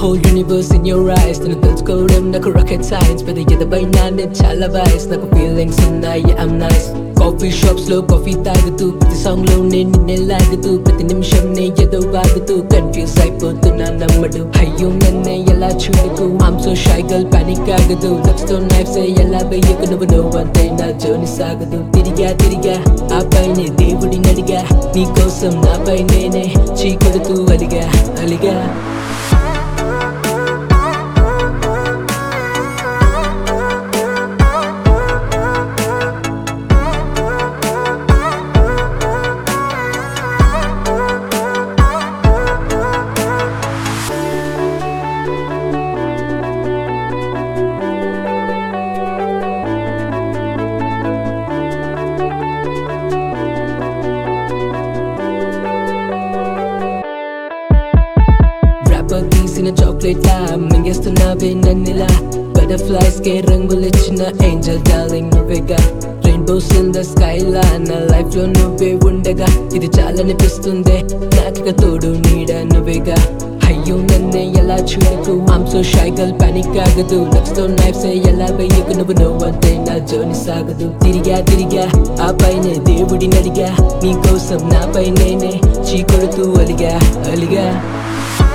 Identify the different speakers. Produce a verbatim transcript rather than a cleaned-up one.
Speaker 1: whole universe in your eyes. Then let's go them like a rocket science. But the other by nine it's chala vice. Like feelings in yeah I'm nice. Coffee shops లో coffee తాగుతూ ప్రతి song లో నేను నిన్నే లాగుతూ ప్రతి నిమిషం నే ఏదో వాగుతూ కన్ఫ్యూజ్ అయిపోతున్నా నమ్మడు అయ్యో నన్నే ఎలా చూడకు I'm so shy girl panic ఆగదు లక్స్ తో నైఫ్స్ ఎలా వెయ్యకు నువ్వు నువ్వంతే నా జర్నీ సాగదు తిరిగా తిరిగా ఆ పైనే దేవుడిని అడిగా నీ కోసం నాపై నేనే చీకొడుతూ అలిగా అలిగా తీసిన చాక్లెట్ లా మింగేస్తున్నావే నన్నిలా బటర్ఫ్లైస్ కే రంగులిచ్చిన ఏంజల్ డార్లింగ్ నువ్వేగా రెయిన్బోస్ ఇన్ ద స్కై లా నా లైఫ్ లో నువ్వే ఉండగా ఇది చాలనిపిస్తుందే నాకిక తోడు నీడ నువ్వేగా అయ్యో నన్నే ఎలా చూడకు I'm so shy girl panic ఆగదు లక్స్ తో నైఫ్స్ ఎలా వెయ్యకు నువ్వు నువ్వంతే నా జర్నీ సాగదు తిరిగా తిరిగా ఆ పైనే దేవుడిని అడిగా నీ కోసం నాపై నేనే చీకొడుతూ అలిగా అలిగా